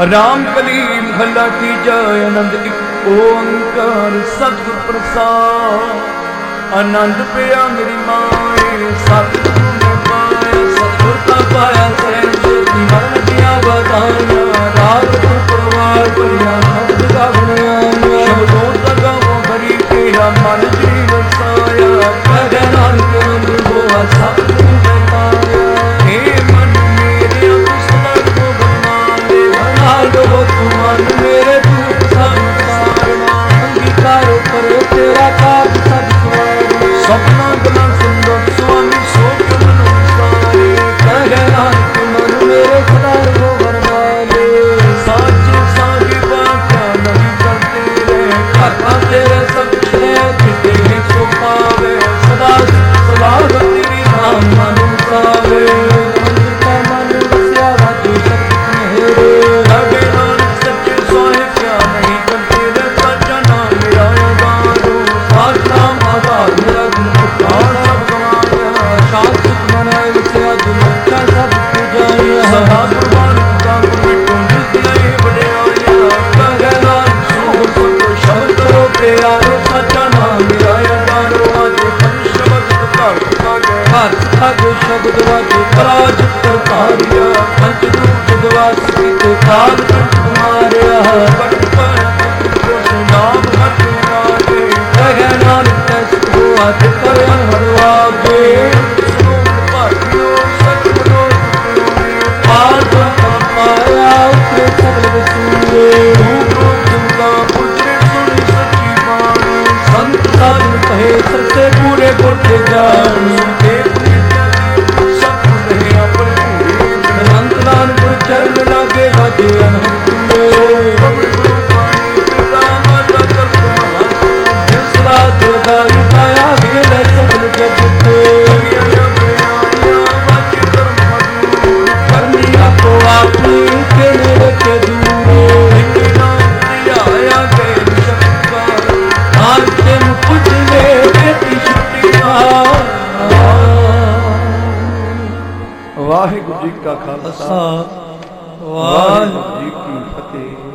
राम कली महला की जय आनंद एक ओंकार सतगुर प्रसाद आनंद पिया मेरी माए सतगुरु ने पाया सतगुर का पाया सैन ज्योति मरण दिया बधाया राग परिवार परिया शब्द का बनाया शब्दों तक वो भरी तेरा मन जीव साया कह नानक रंग हुआ सतगुरु ने पाया हे मन मेरे सदा को बनाने बना दो तुम मेरे दूत संसारमा अंगीकार करो तेरा काज सब स्वामी सपना गला सुंदर स्वामी सोच मन विसारे कह नानक मन मेरे सदा को बरमाले साचे साही बाचा नहीं करते रहे खाता तेरे सच्चे जिते सो पावे सदा सदा तेरी नाम मन सावे का मन बसिया राजू सत्य मेरे लगे नानक सच्चे सोए क्या नहीं करते रे सच्चा नाम मेरा दारू साचा माता मेरा गुण सब गवाया शांत मनाए बसिया दुनिया सब पूजाया सदा कुर्बान का मिटो जिसने बड़े आया कह नानक सो शब्द करो प्यारे सच्चा नाम मेरा दारू आज शब्द हर शब्द वाजे पराज करतारिया पंचदूत दवास कीते काल तुम्हारिया नाम हट नागे कह नानक तैसो हथ कर हरवागे पाया उतरे सकल वसूले रूप जिनका पुत्र सुनी सच्ची बाणी संत साधु कहे सच्चे पूरे गुरते जानी चरण लागे बाजे सदा जोदाई पाया गेल सकल जगते करनी आपो आपनी के नेड़े के दूरे आया गए हाल के कुछ ले बेटी छुट्टियां वाहिगुरु जी का खालसा वाहिगुरु जी की फतेह।